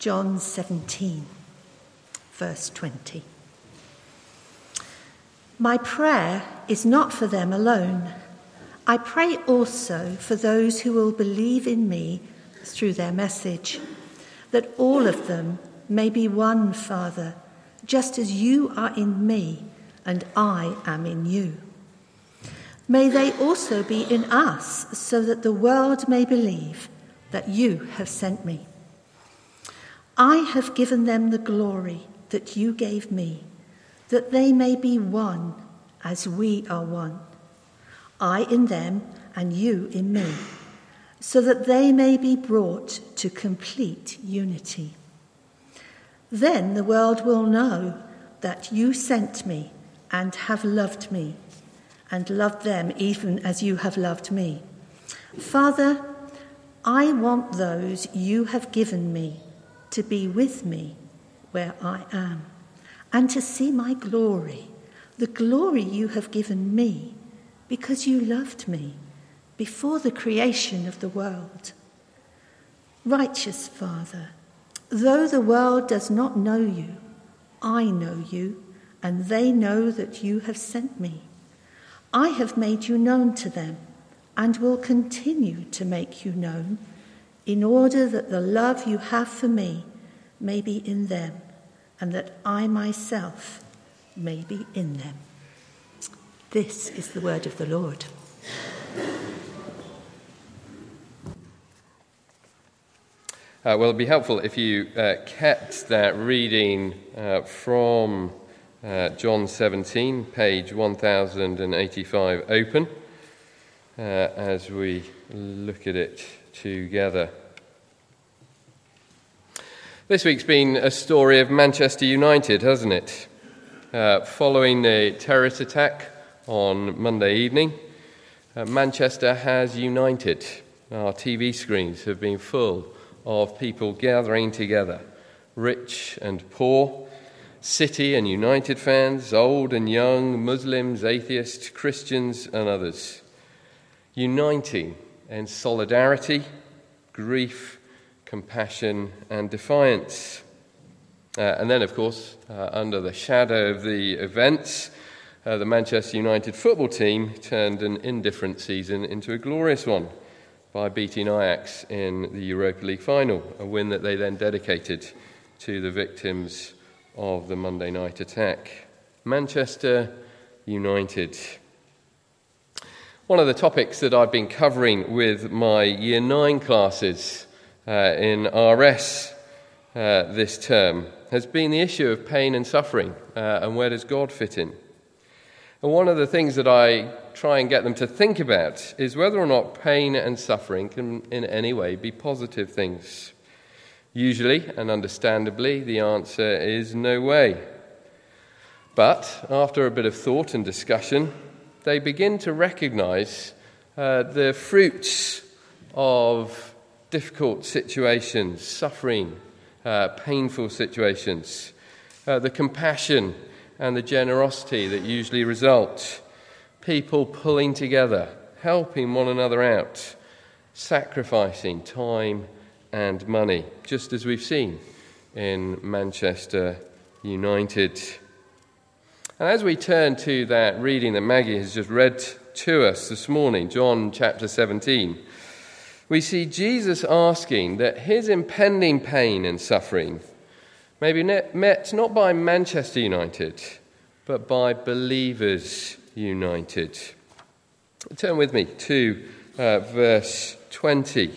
John 17, verse 20. My prayer is not for them alone. I pray also for those who will believe in me through their message, that all of them may be one, Father, just as you are in me and I am in you. May they also be in us, so that the world may believe that you have sent me. I have given them the glory that you gave me, that they may be one as we are one. I in them and you in me, so that they may be brought to complete unity. Then the world will know that you sent me and have loved me, and loved them even as you have loved me. Father, I want those you have given me to be with me where I am, and to see my glory, the glory you have given me, because you loved me before the creation of the world. Righteous Father, though the world does not know you, I know you, and they know that you have sent me. I have made you known to them, and will continue to make you known, in order that the love you have for me may be in them, and that I myself may be in them. This is the word of the Lord. Well, it'd be helpful if you kept that reading from John 17, page 1085 open, as we look at it together. This week's been a story of Manchester United, hasn't it? Following the terrorist attack on Monday evening, Manchester has united. Our TV screens have been full of people gathering together, rich and poor, City and United fans, old and young, Muslims, atheists, Christians and others, uniting in solidarity, grief, compassion and defiance. And then, of course, under the shadow of the events, the Manchester United football team turned an indifferent season into a glorious one by beating Ajax in the Europa League final, a win that they then dedicated to the victims of the Monday night attack. Manchester United. One of the topics that I've been covering with my Year 9 classes in RS this term has been the issue of pain and suffering, and where does God fit in? And one of the things that I try and get them to think about is whether or not pain and suffering can in any way be positive things. Usually, and understandably, the answer is no way. But after a bit of thought and discussion, they begin to recognise the fruits of difficult situations, suffering, painful situations, the compassion and the generosity that usually result, people pulling together, helping one another out, sacrificing time and money, just as we've seen in Manchester United. And as we turn to that reading that Maggie has just read to us this morning, John chapter 17, we see Jesus asking that his impending pain and suffering may be met not by Manchester United, but by believers united. Turn with me to verse 20.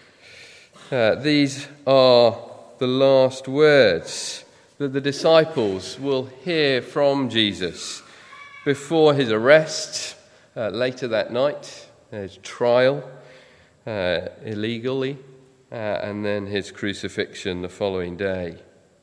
These are the last words that the disciples will hear from Jesus before his arrest later that night, his trial illegally, and then his crucifixion the following day.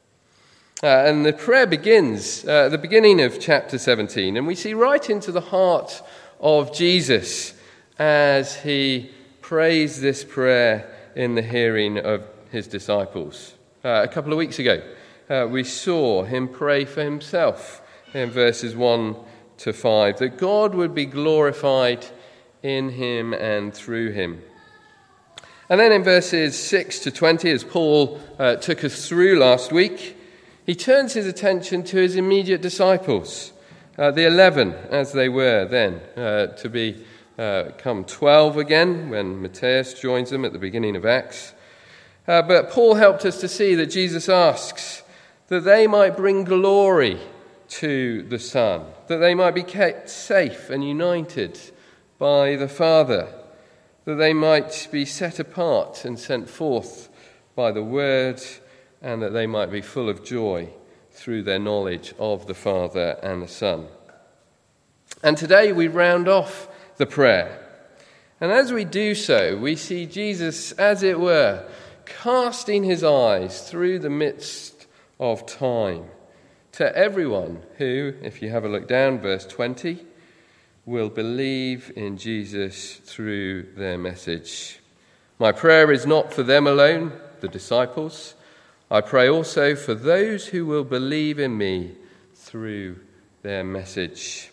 And the prayer begins at the beginning of chapter 17, and we see right into the heart of Jesus as he prays this prayer in the hearing of his disciples. A couple of weeks ago, we saw him pray for himself in verses 1 to 5, that God would be glorified in him and through him. And then in verses 6 to 20, as Paul took us through last week, he turns his attention to his immediate disciples, the 11 as they were then, to become 12 again when Matthias joins them at the beginning of Acts. But Paul helped us to see that Jesus asks that they might bring glory to the Son, that they might be kept safe and united by the Father, that they might be set apart and sent forth by the Word, and that they might be full of joy through their knowledge of the Father and the Son. And today we round off the prayer. And as we do so, we see Jesus, as it were, casting his eyes through the midst of time to everyone who, if you have a look down, verse 20, will believe in Jesus through their message. My prayer is not for them alone, the disciples. I pray also for those who will believe in me through their message.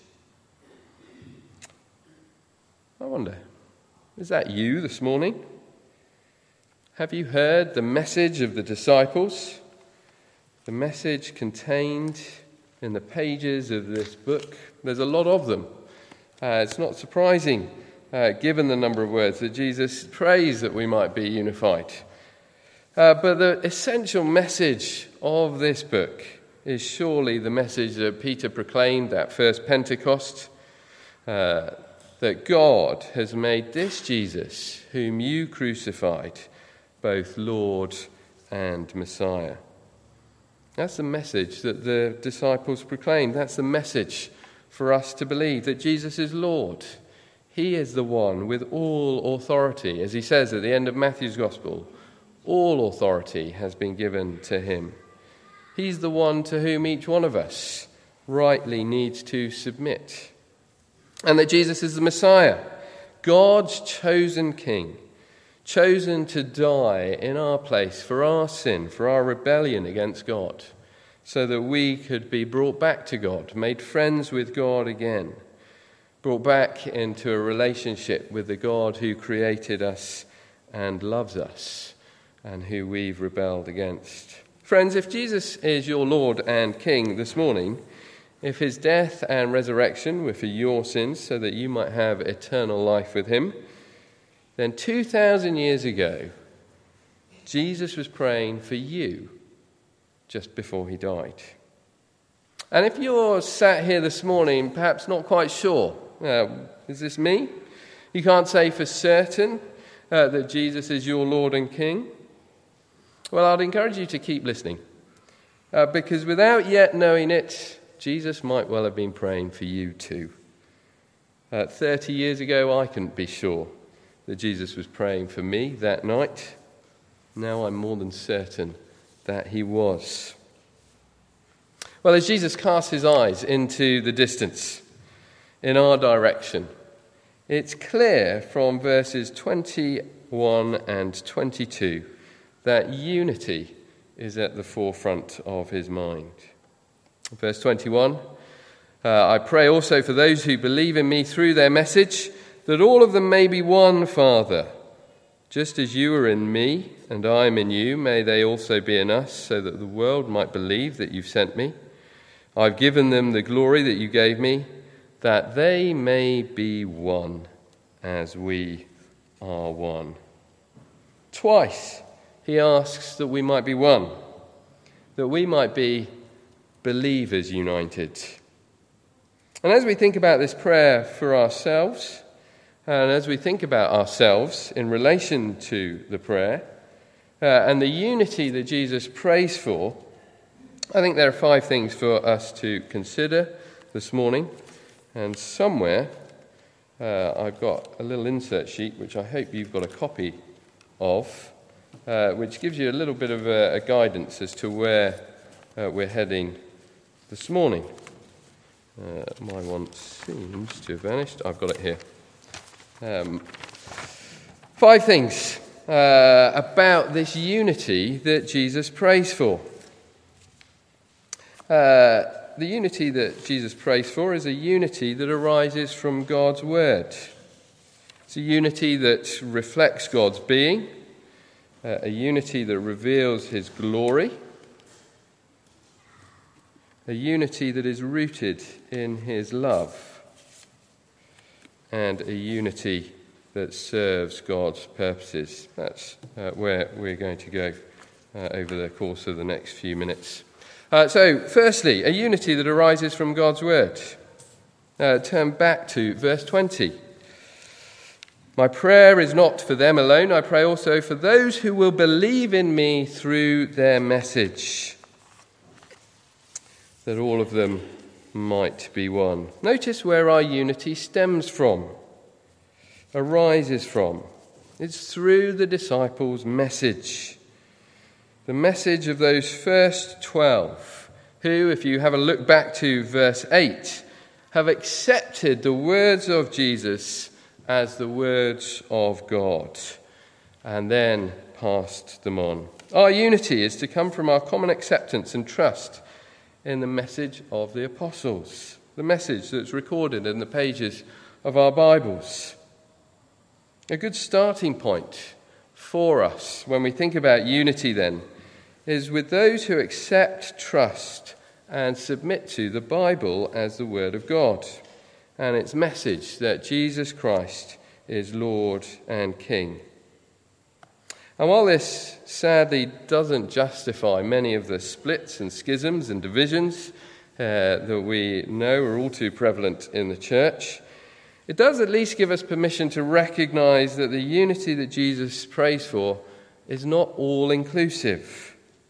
I wonder, is that you this morning? Have you heard the message of the disciples? The message contained in the pages of this book. There's a lot of them. It's not surprising, given the number of words, that Jesus prays that we might be unified. But the essential message of this book is surely the message that Peter proclaimed at first Pentecost, that God has made this Jesus, whom you crucified, both Lord and Messiah. That's the message that the disciples proclaimed. That's the message for us to believe, that Jesus is Lord. He is the one with all authority. As he says at the end of Matthew's Gospel, all authority has been given to him. He's the one to whom each one of us rightly needs to submit. And that Jesus is the Messiah, God's chosen King, chosen to die in our place for our sin, for our rebellion against God, so that we could be brought back to God, made friends with God again, brought back into a relationship with the God who created us and loves us, and who we've rebelled against. Friends, if Jesus is your Lord and King this morning, if his death and resurrection were for your sins so that you might have eternal life with him, then 2,000 years ago, Jesus was praying for you just before he died. And if you're sat here this morning, perhaps not quite sure, is this me? You can't say for certain that Jesus is your Lord and King. Well, I'd encourage you to keep listening, because without yet knowing it, Jesus might well have been praying for you too. 30 years ago, I couldn't be sure that Jesus was praying for me that night. Now I'm more than certain that he was. Well, as Jesus casts his eyes into the distance in our direction, it's clear from verses 21 and 22 that unity is at the forefront of his mind. Verse 21, I pray also for those who believe in me through their message, that all of them may be one, Father. Just as you are in me and I am in you, may they also be in us, so that the world might believe that you've sent me. I've given them the glory that you gave me, that they may be one as we are one. Twice he asks that we might be one, that we might be believers united. And as we think about this prayer for ourselves, and as we think about ourselves in relation to the prayer and the unity that Jesus prays for, I think there are 5 things for us to consider this morning. And somewhere I've got a little insert sheet, which I hope you've got a copy of, which gives you a little bit of a guidance as to where we're heading this morning. My one seems to have vanished. I've got it here. 5 things about this unity that Jesus prays for. The unity that Jesus prays for is a unity that arises from God's word. It's a unity that reflects God's being a unity that reveals his glory, a unity that is rooted in his love, and a unity that serves God's purposes. That's where we're going to go over the course of the next few minutes. So, firstly, a unity that arises from God's word. Turn back to verse 20. My prayer is not for them alone, I pray also for those who will believe in me through their message, that all of them might be one. Notice where our unity stems from, arises from. It's through the disciples' message. The message of those first 12, who, if you have a look back to verse 8, have accepted the words of Jesus as the words of God, and then passed them on. Our unity is to come from our common acceptance and trust in the message of the apostles, the message that's recorded in the pages of our Bibles. A good starting point for us when we think about unity, then, is with those who accept, trust, and submit to the Bible as the Word of God and its message that Jesus Christ is Lord and King. And while this sadly doesn't justify many of the splits and schisms and divisions that we know are all too prevalent in the church, it does at least give us permission to recognize that the unity that Jesus prays for is not all-inclusive.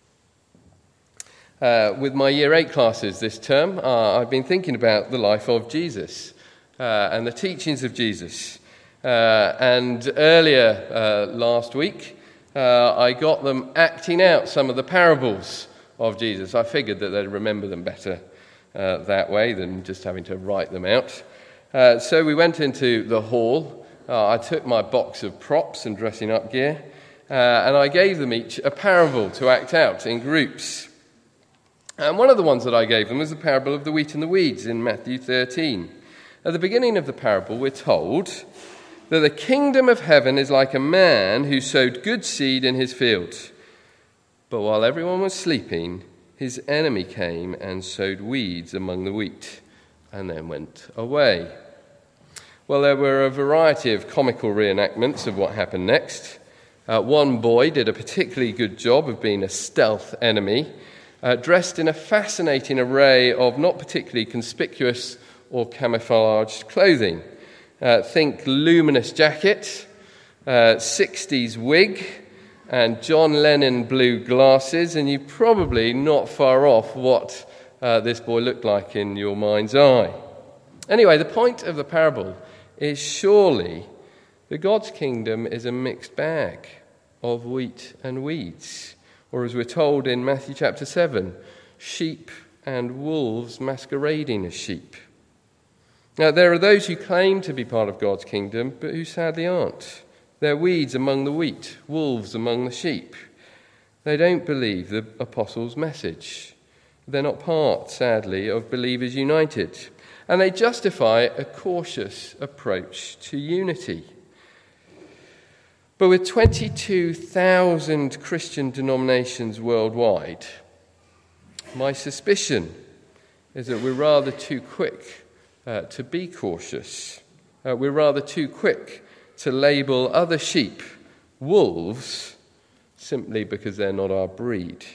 With my Year 8 classes this term, I've been thinking about the life of Jesus and the teachings of Jesus. And earlier last week, I got them acting out some of the parables of Jesus. I figured that they'd remember them better that way than just having to write them out. So we went into the hall. I took my box of props and dressing up gear, and I gave them each a parable to act out in groups. And one of the ones that I gave them was the parable of the wheat and the weeds in Matthew 13. At the beginning of the parable, we're told that the kingdom of heaven is like a man who sowed good seed in his field. But while everyone was sleeping, his enemy came and sowed weeds among the wheat and then went away. Well, there were a variety of comical reenactments of what happened next. One boy did a particularly good job of being a stealth enemy, dressed in a fascinating array of not particularly conspicuous or camouflaged clothing. Think luminous jacket, 60s wig, and John Lennon blue glasses, and you're probably not far off what this boy looked like in your mind's eye. Anyway, the point of the parable is surely that God's kingdom is a mixed bag of wheat and weeds. Or as we're told in Matthew chapter 7, sheep and wolves masquerading as sheep. Now, there are those who claim to be part of God's kingdom, but who sadly aren't. They're weeds among the wheat, wolves among the sheep. They don't believe the apostles' message. They're not part, sadly, of Believers United. And they justify a cautious approach to unity. But with 22,000 Christian denominations worldwide, my suspicion is that we're rather too quick to be cautious. We're rather too quick to label other sheep wolves simply because they're not our breed.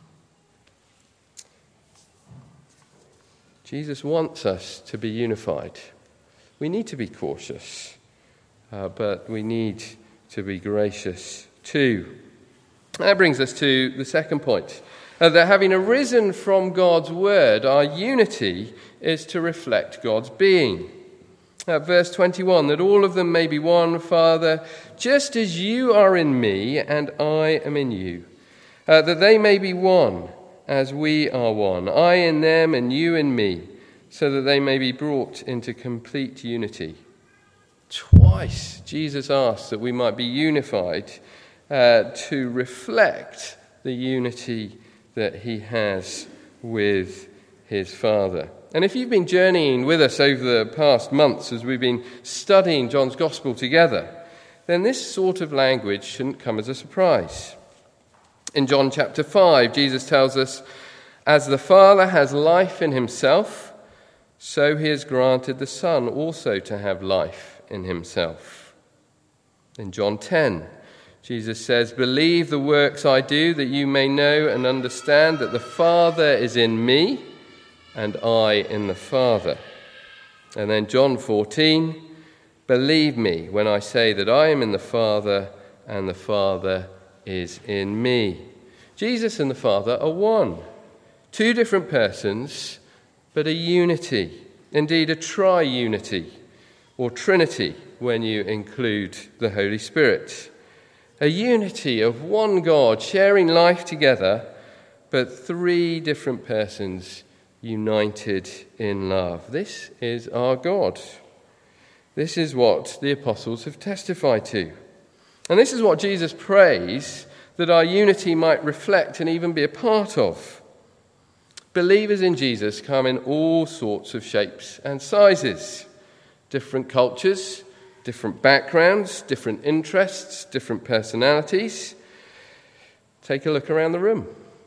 Jesus wants us to be unified. We need to be cautious, but we need to be gracious too. That brings us to the second point, that having arisen from God's word, our unity is to reflect God's being. Verse 21, that all of them may be one, Father, just as you are in me and I am in you, that they may be one as we are one, I in them and you in me, so that they may be brought into complete unity. Twice Jesus asks that we might be unified to reflect the unity that he has with his Father. And if you've been journeying with us over the past months as we've been studying John's Gospel together, then this sort of language shouldn't come as a surprise. In John chapter 5, Jesus tells us, "As the Father has life in himself, so he has granted the Son also to have life in himself." In John 10, Jesus says, "Believe the works I do, that you may know and understand that the Father is in me, and I in the Father." And then John 14, "Believe me when I say that I am in the Father, and the Father is in me." Jesus and the Father are one. Two different persons, but a unity. Indeed, a triunity, or Trinity, when you include the Holy Spirit. A unity of one God sharing life together, but three different persons united in love. This is our God. This is what the apostles have testified to. And this is what Jesus prays that our unity might reflect and even be a part of. Believers in Jesus come in all sorts of shapes and sizes. Different cultures, different backgrounds, different interests, different personalities. Take a look around the room.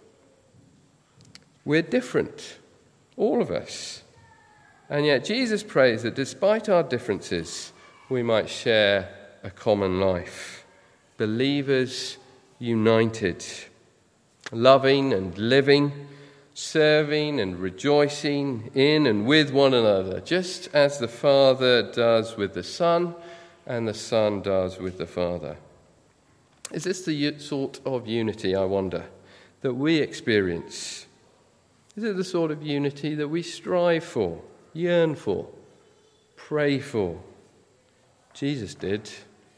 We're different, all of us. And yet Jesus prays that despite our differences, we might share a common life. Believers united, loving and living, serving and rejoicing in and with one another, just as the Father does with the Son and the Son does with the Father. Is this the sort of unity, I wonder, that we experience? Is it the sort of unity that we strive for, yearn for, pray for? Jesus did.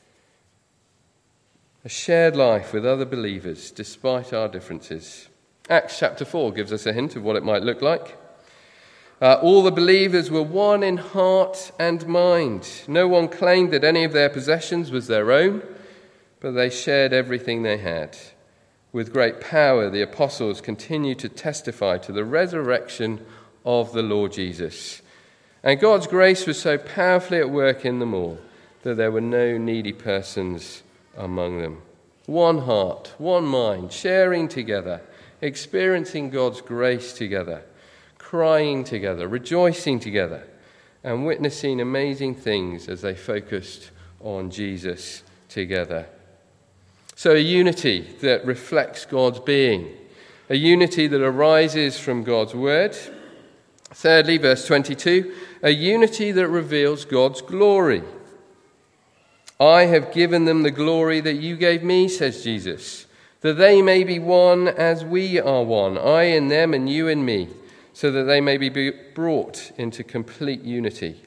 A shared life with other believers despite our differences. Acts chapter 4 gives us a hint of what it might look like. All the believers were one in heart and mind. No one claimed that any of their possessions was their own, but they shared everything they had. With great power, the apostles continued to testify to the resurrection of the Lord Jesus. And God's grace was so powerfully at work in them all that there were no needy persons among them. One heart, one mind, sharing together, experiencing God's grace together, crying together, rejoicing together, and witnessing amazing things as they focused on Jesus together. So a unity that reflects God's being, a unity that arises from God's word. Thirdly, verse 22, a unity that reveals God's glory. "I have given them the glory that you gave me," says Jesus, "that they may be one as we are one, I in them and you in me, so that they may be brought into complete unity."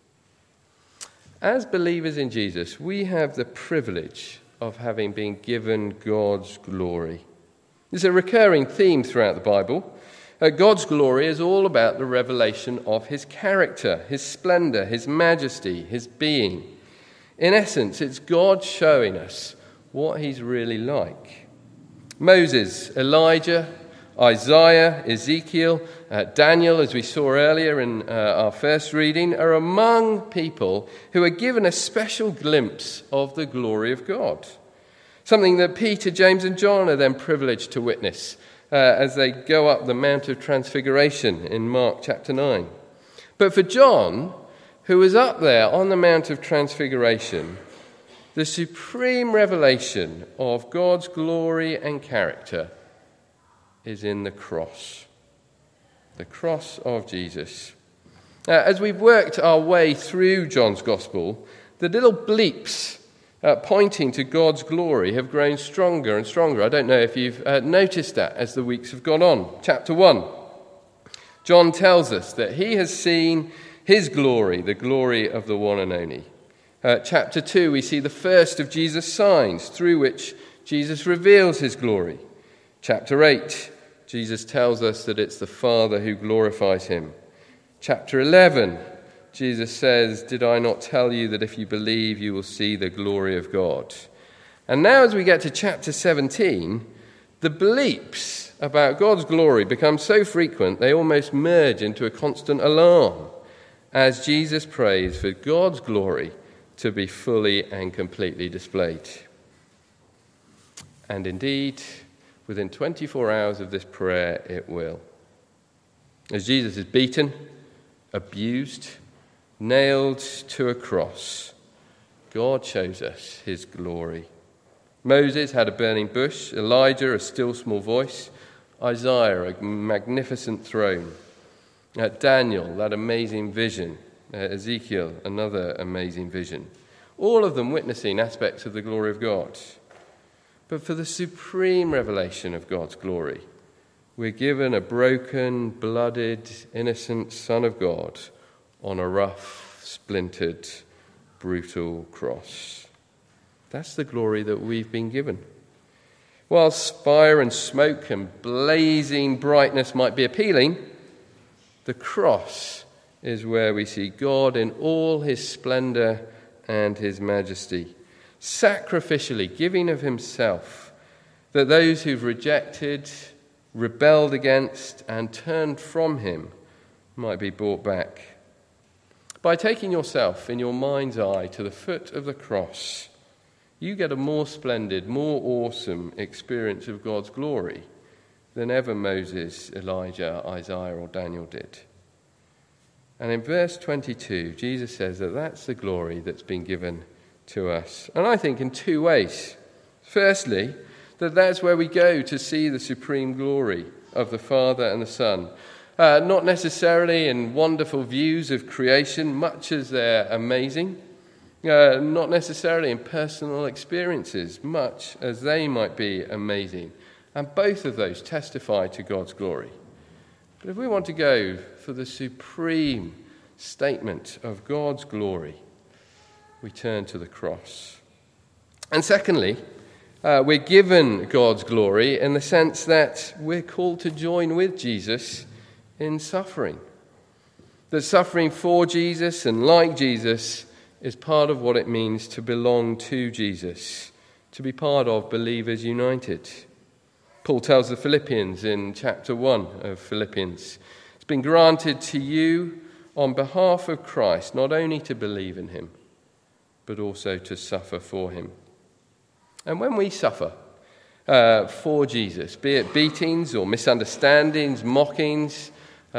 As believers in Jesus, we have the privilege of having been given God's glory. There's a recurring theme throughout the Bible. God's glory is all about the revelation of his character, his splendor, his majesty, his being. In essence, it's God showing us what he's really like. Moses, Elijah, Isaiah, Ezekiel, Daniel, as we saw earlier in our first reading, are among people who are given a special glimpse of the glory of God. Something that Peter, James and John are then privileged to witness as they go up the Mount of Transfiguration in Mark chapter 9. But for John, who was up there on the Mount of Transfiguration, the supreme revelation of God's glory and character is in the cross of Jesus. As we've worked our way through John's Gospel, the little bleeps pointing to God's glory have grown stronger and stronger. I don't know if you've noticed that as the weeks have gone on. Chapter 1, John tells us that he has seen his glory, the glory of the one and only. Chapter 2, we see the first of Jesus' signs through which Jesus reveals his glory. Chapter 8, Jesus tells us that it's the Father who glorifies him. Chapter 11, Jesus says, "Did I not tell you that if you believe, you will see the glory of God?" And now as we get to chapter 17, the bleeps about God's glory become so frequent they almost merge into a constant alarm as Jesus prays for God's glory to be fully and completely displayed. And indeed, within 24 hours of this prayer, it will. As Jesus is beaten, abused, nailed to a cross, God shows us his glory. Moses had a burning bush, Elijah a still small voice, Isaiah a magnificent throne, Daniel that amazing vision, Ezekiel another amazing vision, all of them witnessing aspects of the glory of God. But for the supreme revelation of God's glory, we're given a broken, blooded, innocent Son of God on a rough, splintered, brutal cross. That's the glory that we've been given. Whilst fire and smoke and blazing brightness might be appealing, the cross is where we see God in all his splendor and his majesty, sacrificially giving of himself, that those who've rejected, rebelled against, and turned from him might be brought back. By taking yourself in your mind's eye to the foot of the cross, you get a more splendid, more awesome experience of God's glory than ever Moses, Elijah, Isaiah, or Daniel did. And in verse 22, Jesus says that that's the glory that's been given to us. And I think in two ways. Firstly, that's where we go to see the supreme glory of the Father and the Son. Not necessarily in wonderful views of creation, much as they're amazing. Not necessarily in personal experiences, much as they might be amazing. And both of those testify to God's glory. But if we want to go for the supreme statement of God's glory, we turn to the cross. And secondly, we're given God's glory in the sense that we're called to join with Jesus in suffering. That suffering for Jesus and like Jesus is part of what it means to belong to Jesus, to be part of believers united. Paul tells the Philippians in chapter 1 of Philippians, it's been granted to you on behalf of Christ not only to believe in him, but also to suffer for him. And when we suffer for Jesus, be it beatings or misunderstandings, mockings,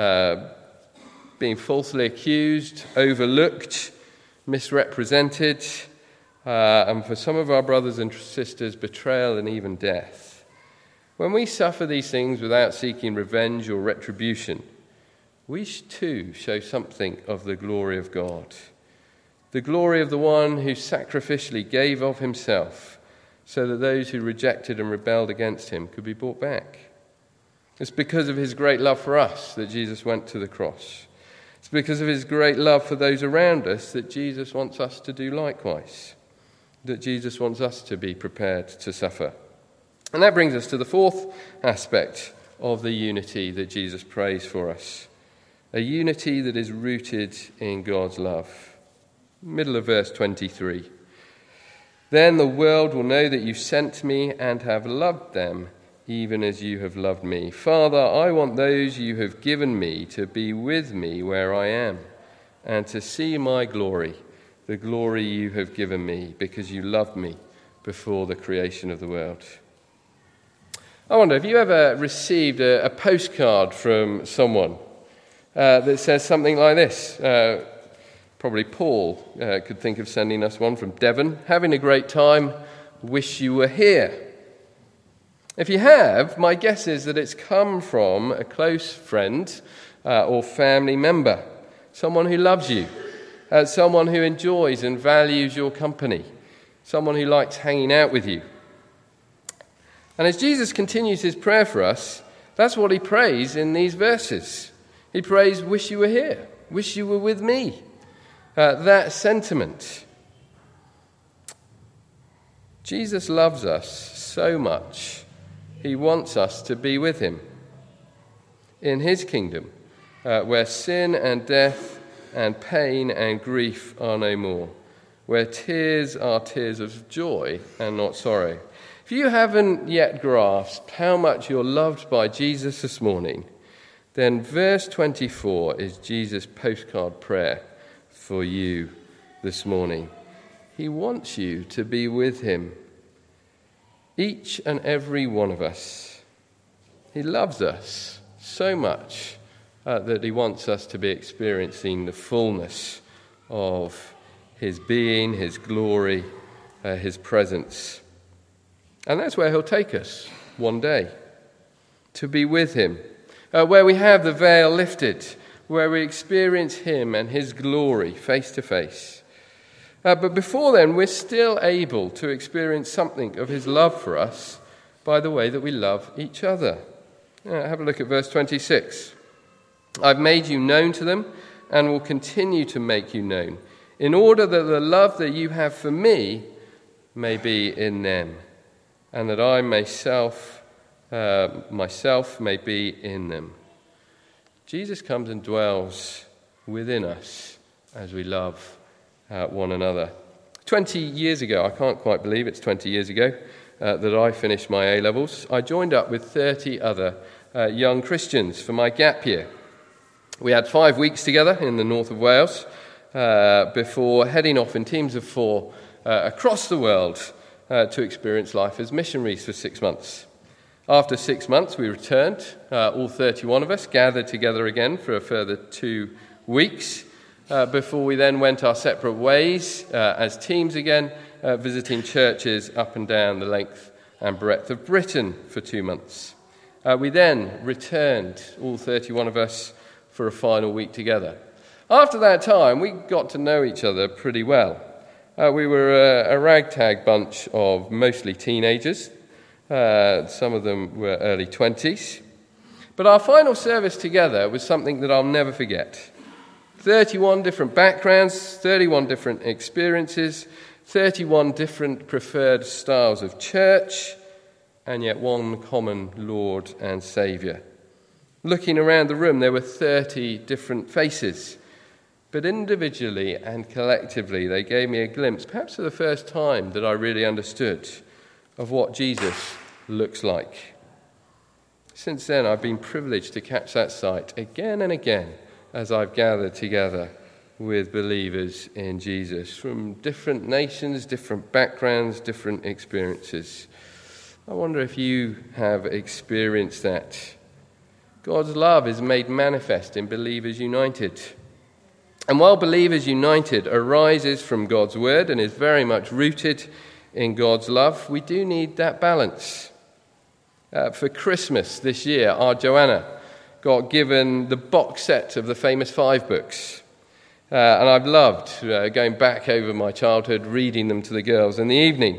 being falsely accused, overlooked, misrepresented, and for some of our brothers and sisters, betrayal and even death. When we suffer these things without seeking revenge or retribution, we too show something of the glory of God. The glory of the one who sacrificially gave of himself so that those who rejected and rebelled against him could be brought back. It's because of his great love for us that Jesus went to the cross. It's because of his great love for those around us that Jesus wants us to do likewise, that Jesus wants us to be prepared to suffer. And that brings us to the fourth aspect of the unity that Jesus prays for us, a unity that is rooted in God's love. Middle of verse 23. Then the world will know that you sent me and have loved them even as you have loved me. Father, I want those you have given me to be with me where I am and to see my glory, the glory you have given me because you loved me before the creation of the world. I wonder, have you ever received a postcard from someone that says something like this? Probably Paul could think of sending us one from Devon. Having a great time, wish you were here. If you have, my guess is that it's come from a close friend or family member, someone who loves you, someone who enjoys and values your company, someone who likes hanging out with you. And as Jesus continues his prayer for us, that's what he prays in these verses. He prays, wish you were here, wish you were with me. That sentiment. Jesus loves us so much, he wants us to be with him in his kingdom, where sin and death and pain and grief are no more, where tears are tears of joy and not sorrow. If you haven't yet grasped how much you're loved by Jesus this morning, then verse 24 is Jesus' postcard prayer for you this morning. he wants you to be with him. Each and every one of us. He loves us so much that he wants us to be experiencing the fullness of his being, his glory, his presence. And that's where he'll take us one day, to be with him, where we have the veil lifted, where we experience him and his glory face to face. But before then, we're still able to experience something of his love for us by the way that we love each other. Have a look at verse 26. I've made you known to them and will continue to make you known, in order that the love that you have for me may be in them, and that I myself may be in them. Jesus comes and dwells within us as we love one another. 20 years ago, I can't quite believe it's 20 years ago, that I finished my A-levels. I joined up with 30 other young Christians for my gap year. We had 5 weeks together in the north of Wales before heading off in teams of 4 across the world to experience life as missionaries for 6 months. After 6 months, we returned, all 31 of us, gathered together again for a further 2 weeks, before we then went our separate ways as teams again, visiting churches up and down the length and breadth of Britain for 2 months. We then returned, all 31 of us, for a final week together. After that time, we got to know each other pretty well. We were a ragtag bunch of mostly teenagers. Some of them were early 20s. But our final service together was something that I'll never forget. 31 different backgrounds, 31 different experiences, 31 different preferred styles of church, and yet one common Lord and Saviour. Looking around the room, there were 30 different faces. But individually and collectively, they gave me a glimpse, perhaps for the first time, that I really understood of what Jesus looks like. Since then, I've been privileged to catch that sight again and again as I've gathered together with believers in Jesus from different nations, different backgrounds, different experiences. I wonder if you have experienced that. God's love is made manifest in believers united. And while believers united arises from God's word and is very much rooted in God's love, we do need that balance. For Christmas this year, our Joanna got given the box set of the famous 5 books. And I've loved going back over my childhood, reading them to the girls in the evening.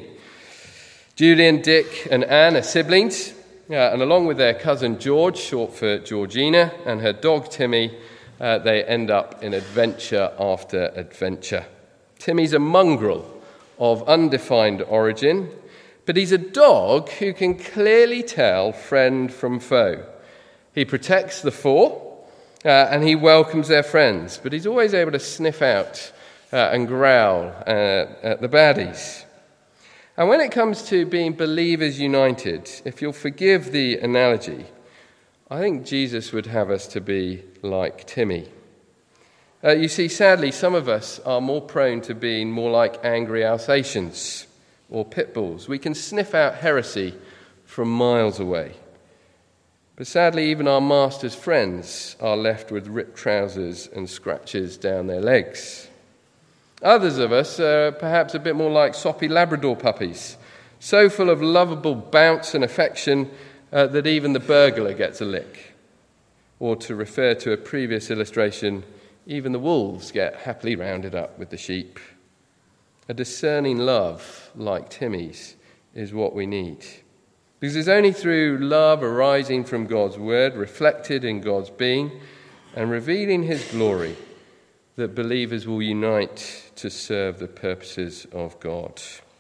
Julian, Dick and Anne are siblings, and along with their cousin George, short for Georgina, and her dog Timmy, they end up in adventure after adventure. Timmy's a mongrel of undefined origin, but he's a dog who can clearly tell friend from foe. He protects the 4, and he welcomes their friends, but he's always able to sniff out and growl at the baddies. And when it comes to being believers united, if you'll forgive the analogy, I think Jesus would have us to be like Timmy. You see, sadly, some of us are more prone to being more like angry Alsatians or pit bulls. We can sniff out heresy from miles away. But sadly, even our master's friends are left with ripped trousers and scratches down their legs. Others of us are perhaps a bit more like soppy Labrador puppies, so full of lovable bounce and affection that even the burglar gets a lick. Or to refer to a previous illustration, even the wolves get happily rounded up with the sheep. A discerning love like Timmy's is what we need. Because it's only through love arising from God's word, reflected in God's being, and revealing his glory, that believers will unite to serve the purposes of God.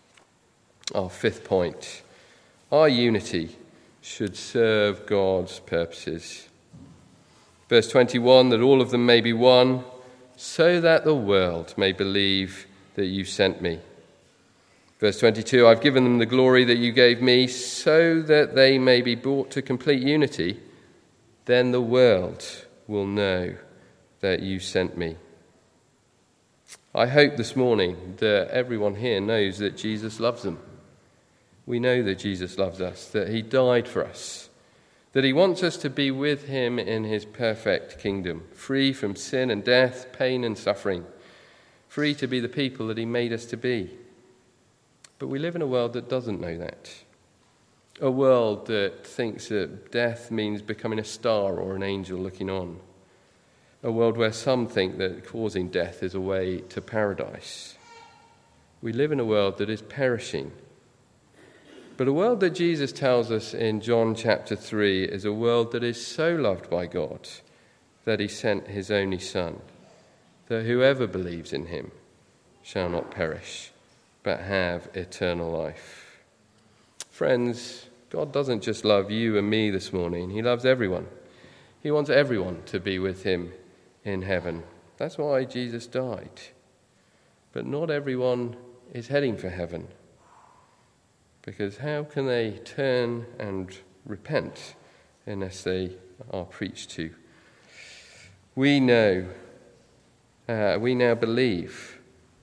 Our 5th point, our unity should serve God's purposes. Verse 21, that all of them may be one, so that the world may believe that you sent me. Verse 22, I've given them the glory that you gave me, so that they may be brought to complete unity. Then the world will know that you sent me. I hope this morning that everyone here knows that Jesus loves them. We know that Jesus loves us, that he died for us, that he wants us to be with him in his perfect kingdom, free from sin and death, pain and suffering, free to be the people that he made us to be. But we live in a world that doesn't know that. A world that thinks that death means becoming a star or an angel looking on. A world where some think that causing death is a way to paradise. We live in a world that is perishing. But a world that Jesus tells us in John chapter 3 is a world that is so loved by God that he sent his only Son, that whoever believes in him shall not perish, but have eternal life. Friends, God doesn't just love you and me this morning. He loves everyone. He wants everyone to be with him in heaven. That's why Jesus died. But not everyone is heading for heaven. Because how can they turn and repent unless they are preached to? We who now believe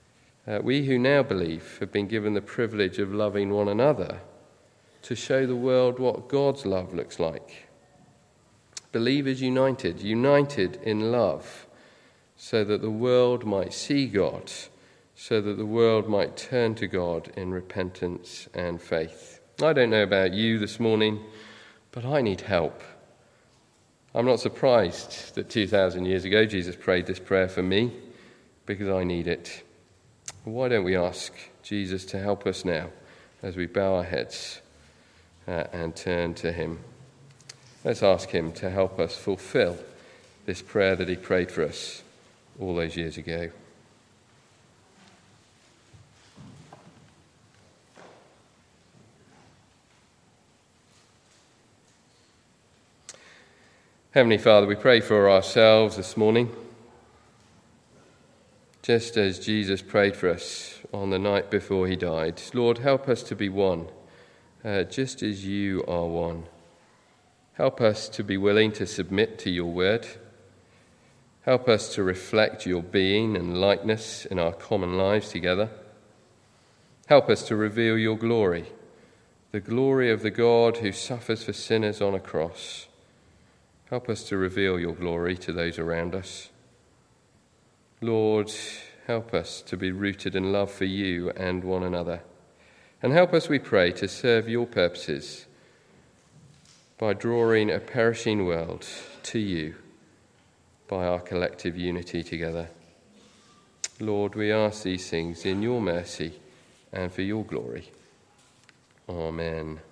have been given the privilege of loving one another to show the world what God's love looks like. Believers united in love, so that the world might see God, so that the world might turn to God in repentance and faith. I don't know about you this morning, but I need help. I'm not surprised that 2,000 years ago Jesus prayed this prayer for me, because I need it. Why don't we ask Jesus to help us now as we bow our heads and turn to him? Let's ask him to help us fulfill this prayer that he prayed for us all those years ago. Heavenly Father, we pray for ourselves this morning, just as Jesus prayed for us on the night before he died. Lord, help us to be one, just as you are one. Help us to be willing to submit to your word. Help us to reflect your being and likeness in our common lives together. Help us to reveal your glory, the glory of the God who suffers for sinners on a cross. Help us to reveal your glory to those around us. Lord, help us to be rooted in love for you and one another. And help us, we pray, to serve your purposes by drawing a perishing world to you by our collective unity together. Lord, we ask these things in your mercy and for your glory. Amen.